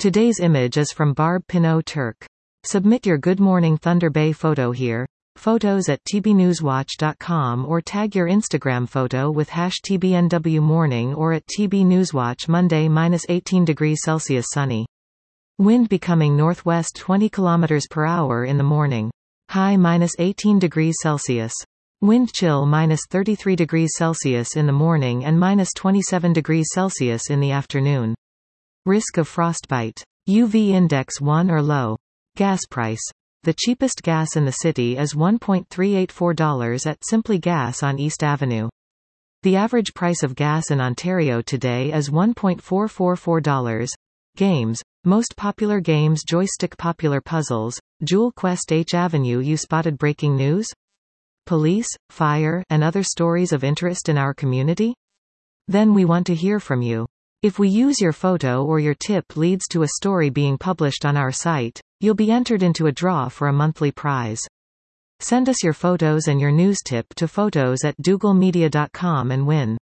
Today's image is from Barb Pinot Turk. Submit your Good Morning Thunder Bay photo here. Photos at tbnewswatch.com or tag your Instagram photo with #TBNWMorning or at TBNewsWatch. Monday -18°C sunny. Wind becoming northwest 20 km per hour in the morning. High -18°C. Wind chill -33°C in the morning and -27°C in the afternoon. Risk of frostbite. UV index 1 or low. Gas price. The cheapest gas in the city is $1.384 at Simply Gas on East Avenue. The average price of gas in Ontario today is $1.444. Games. Most popular games: Joystick. Popular puzzles: Jewel Quest. H Avenue. You spotted breaking news? Police, fire, and other stories of interest in our community? Then we want to hear from you. If we use your photo or your tip leads to a story being published on our site, you'll be entered into a draw for a monthly prize. Send us your photos and your news tip to photos@dougalmedia.com and win.